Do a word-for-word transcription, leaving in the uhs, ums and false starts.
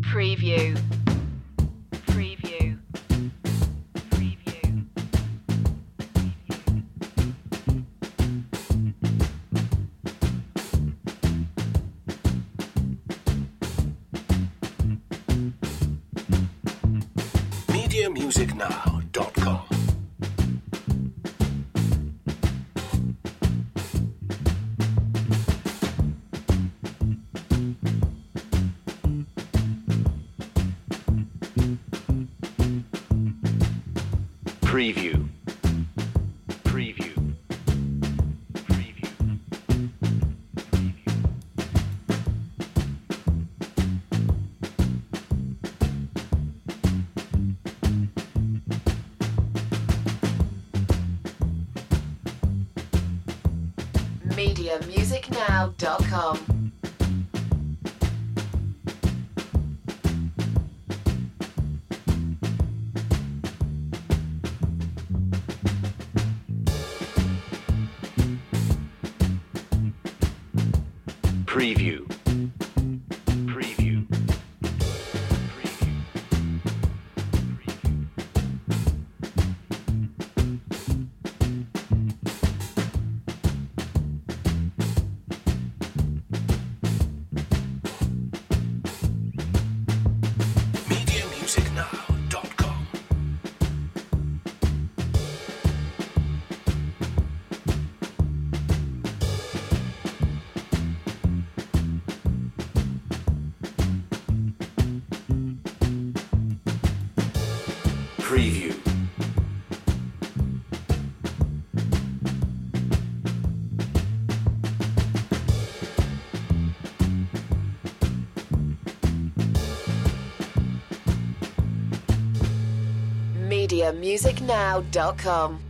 Preview. Preview. Preview. media music now dot com. Preview. Preview. Preview. media music now dot com. Preview. Preview. media music now dot com. Preview. media music now dot com.